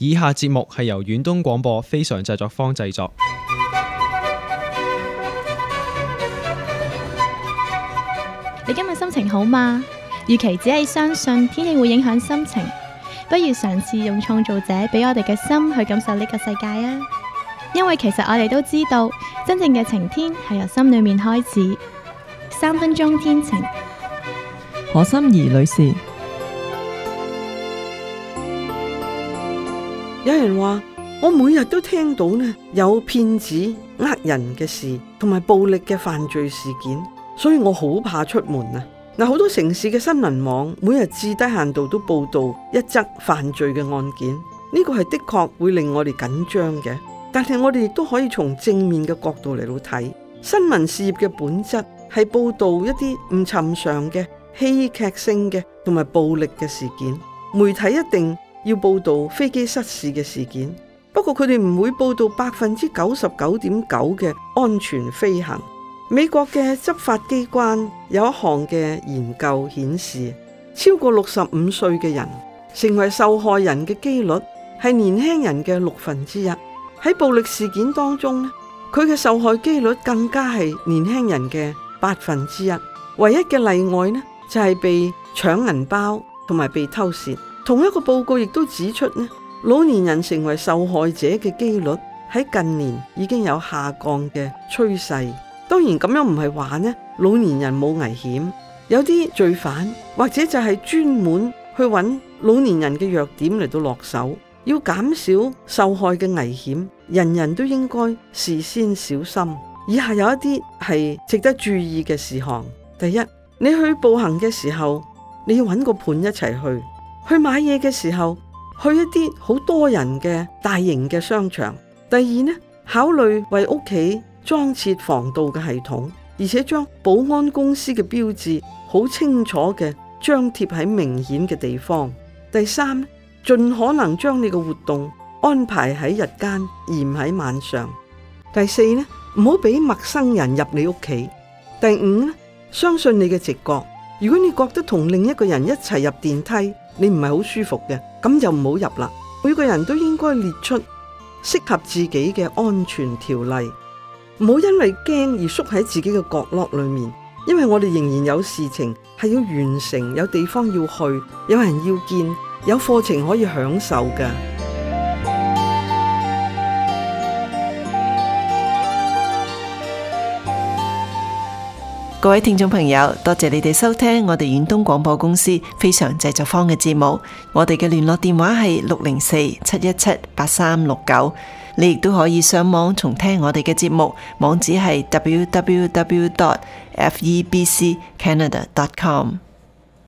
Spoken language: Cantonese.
以下節目係由遠東廣播非常製作坊製作。 你今日心情好嗎？與其只係相信天氣會影響心情，不如嘗試用創造者俾我哋嘅心去感受呢個世界啊！因為其實我哋都知道，真正嘅晴天係由心裏面開始。3分鐘天晴， 何心怡女士。 有人話我每日都聽到呢有騙子呃人嘅事，同埋暴力嘅犯罪事件，所以我好怕出門啊！嗱，好多城市嘅新聞網每日至低限度都報道一則犯罪嘅案件，呢個係的確會令我哋緊張嘅。但係我哋亦都可以從正面嘅角度嚟到睇，新聞事業嘅本質係報道一啲唔尋常嘅戲劇性嘅同埋暴力嘅事件。媒體一定要報道飛機失事嘅事件，不過佢哋唔會報道99.9%嘅安全飛行。美國嘅執法機關有一項嘅研究顯示，超過65歲嘅人成為受害人嘅機率係年輕人嘅1/6。喺暴力事件當中呢，佢嘅受害機率更加係年輕人嘅1/8。唯一嘅例外呢，就係被搶銀包同埋被偷竊。同一個報告亦都指出呢，老年人成為受害者嘅機率喺近年已經有下降嘅趨勢。當然咁樣唔係話呢老年人冇危險，有啲罪犯或者就係專門去揾老年人嘅弱點嚟到落手，要減少受害嘅危險，人人都應該事先小心。以下有一啲係值得注意嘅事項。第一，你去步行嘅時候，你要揾個伴一齊去買嘢嘅時候，去一啲好多人嘅大型嘅商場。第二呢，考慮為屋企裝設防盜嘅系統，而且將保安公司嘅標誌好清楚嘅張貼喺明顯嘅地方。第三，盡可能將你嘅活動安排喺日間而唔喺晚上。第四呢，唔好俾陌生人入你屋企。第五呢，相信你嘅直覺。如果你覺得同另一個人一齊入電梯你唔係好舒服嘅，咁就唔好入啦。每個人都應該列出適合自己嘅安全條例，唔好因為驚而縮喺自己嘅角落裏面，因為我哋仍然有事情係要完成，有地方要去，有人要見，有課程可以享受㗎。 各位聽眾朋友，多謝你哋收聽我哋遠東廣播公司非常製作坊嘅節目。我哋嘅聯絡電話係604-717-8369。你亦都可以上網重聽我哋嘅節目，網址係www.febccanada.com。